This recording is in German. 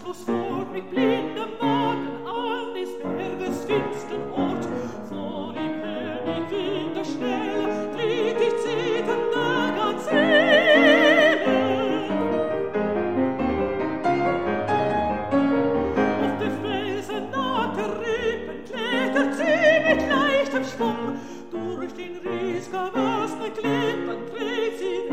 Fuß fort mit blindem Wagen an des Berges finstern Ort. Vor ihm her die Winterschnelle glitt die zitternde Gazelle. Auf der Felsen nahe der Rippen klettert sie mit leichtem Schwung. Durch den Ries verwachsene Klippen trägt sie